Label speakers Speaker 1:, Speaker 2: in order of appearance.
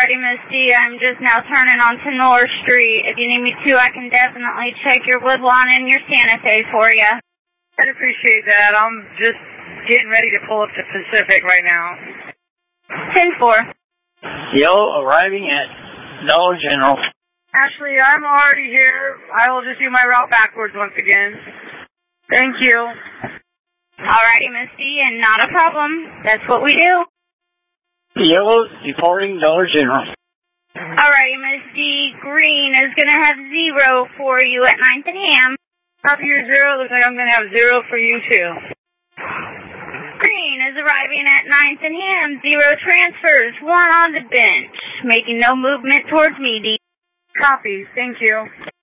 Speaker 1: Alrighty, Miss D, I'm just now turning onto North Street. If you need me to, I can definitely check your Woodlawn and your Sanitary for you.
Speaker 2: I'd appreciate that. I'm just getting ready to pull up to Pacific right now.
Speaker 1: 10-4.
Speaker 3: Yellow arriving at Dollar General.
Speaker 2: Ashley, I'm already here. I will just do my route backwards once again. Thank you.
Speaker 1: Alrighty, Miss D, and not a problem. That's what we do.
Speaker 3: Yellow departing Dollar General.
Speaker 1: Alrighty, Miss D, green is going to have 0 for you at 9th and Ham.
Speaker 2: Copy your 0. Looks like I'm going to have 0 for you, too.
Speaker 1: Green is arriving at 9th and Ham. 0 transfers, 1 on the bench. Making no movement towards me, D.
Speaker 2: Copy. Thank you.